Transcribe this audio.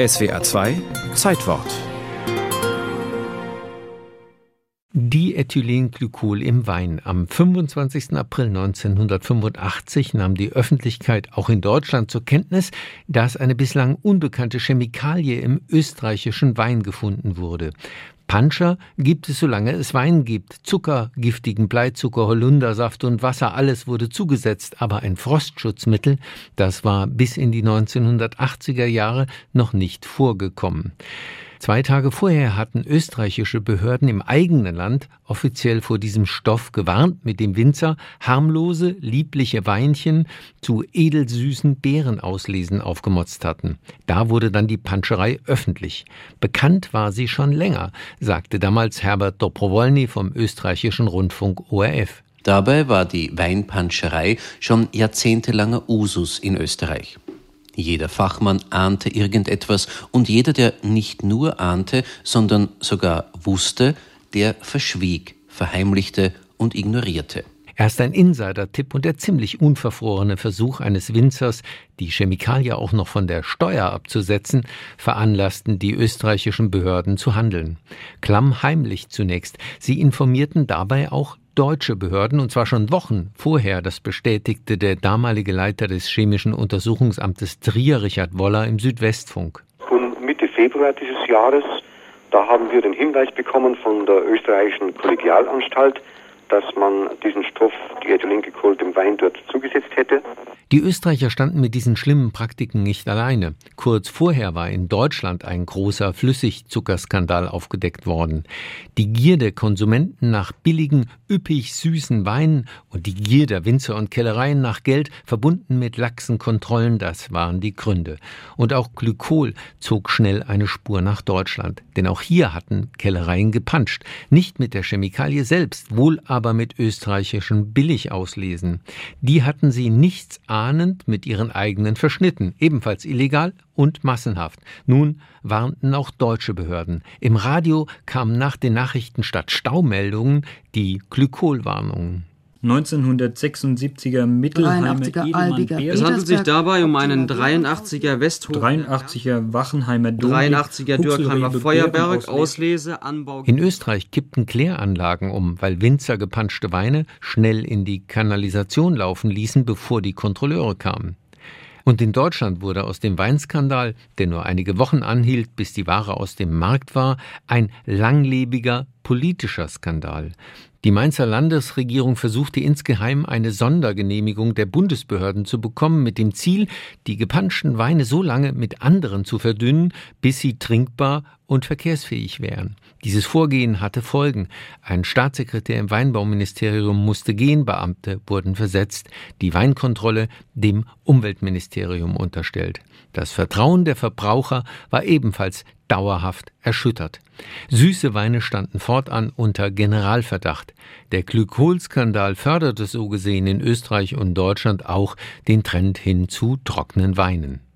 SWR 2 Zeitwort. Diethylenglycol im Wein. Am 25. April 1985 nahm die Öffentlichkeit auch in Deutschland zur Kenntnis, dass eine bislang unbekannte Chemikalie im österreichischen Wein gefunden wurde. Puncher gibt es, solange es Wein gibt. Zucker, giftigen Bleizucker, Holundersaft und Wasser, alles wurde zugesetzt. Aber ein Frostschutzmittel, das war bis in die 1980er Jahre noch nicht vorgekommen. 2 Tage vorher hatten österreichische Behörden im eigenen Land offiziell vor diesem Stoff gewarnt, mit dem Winzer harmlose, liebliche Weinchen zu edelsüßen Beerenauslesen aufgemotzt hatten. Da wurde dann die Panscherei öffentlich. Bekannt war sie schon länger, sagte damals Herbert Dobrowolny vom österreichischen Rundfunk ORF. Dabei war die Weinpanscherei schon jahrzehntelanger Usus in Österreich. Jeder Fachmann ahnte irgendetwas und jeder, der nicht nur ahnte, sondern sogar wusste, der verschwieg, verheimlichte und ignorierte. Erst ein Insider-Tipp und der ziemlich unverfrorene Versuch eines Winzers, die Chemikalie auch noch von der Steuer abzusetzen, veranlassten die österreichischen Behörden zu handeln. Klammheimlich zunächst. Sie informierten dabei auch deutsche Behörden, und zwar schon Wochen vorher. Das bestätigte der damalige Leiter des Chemischen Untersuchungsamtes Trier, Richard Woller, im Südwestfunk. Und Mitte Februar dieses Jahres, da haben wir den Hinweis bekommen von der österreichischen Kollegialanstalt, dass man diesen Stoff, Diethylenglycol, dem Wein dort zugesetzt hätte. Die Österreicher standen mit diesen schlimmen Praktiken nicht alleine. Kurz vorher war in Deutschland ein großer Flüssigzuckerskandal aufgedeckt worden. Die Gier der Konsumenten nach billigen, üppig süßen Weinen und die Gier der Winzer und Kellereien nach Geld, verbunden mit laxen Kontrollen, das waren die Gründe. Und auch Glykol zog schnell eine Spur nach Deutschland. Denn auch hier hatten Kellereien gepanscht. Nicht mit der Chemikalie selbst, wohl aber mit österreichischen Billigauslesen. Die hatten sie nichts ahnend mit ihren eigenen verschnitten, ebenfalls illegal und massenhaft. Nun warnten auch deutsche Behörden. Im Radio kamen nach den Nachrichten statt Staumeldungen die Glykolwarnungen. 1976er Mittelheimer Edelmann. Es handelt sich dabei um einen 83er Westhof, 83er Wachenheimer Dom, 83er Dürkheimer Feuerberg, Auslese, Anbau. In Österreich kippten Kläranlagen um, weil Winzer gepanschte Weine schnell in die Kanalisation laufen ließen, bevor die Kontrolleure kamen. Und in Deutschland wurde aus dem Weinskandal, der nur einige Wochen anhielt, bis die Ware aus dem Markt war, ein langlebiger politischer Skandal. Die Mainzer Landesregierung versuchte insgeheim eine Sondergenehmigung der Bundesbehörden zu bekommen, mit dem Ziel, die gepanschten Weine so lange mit anderen zu verdünnen, bis sie trinkbar und verkehrsfähig wären. Dieses Vorgehen hatte Folgen. Ein Staatssekretär im Weinbauministerium musste gehen, Beamte wurden versetzt, die Weinkontrolle dem Umweltministerium unterstellt. Das Vertrauen der Verbraucher war ebenfalls dauerhaft erschüttert. Süße Weine standen fortan unter Generalverdacht. Der Glykolskandal förderte so gesehen in Österreich und Deutschland auch den Trend hin zu trockenen Weinen.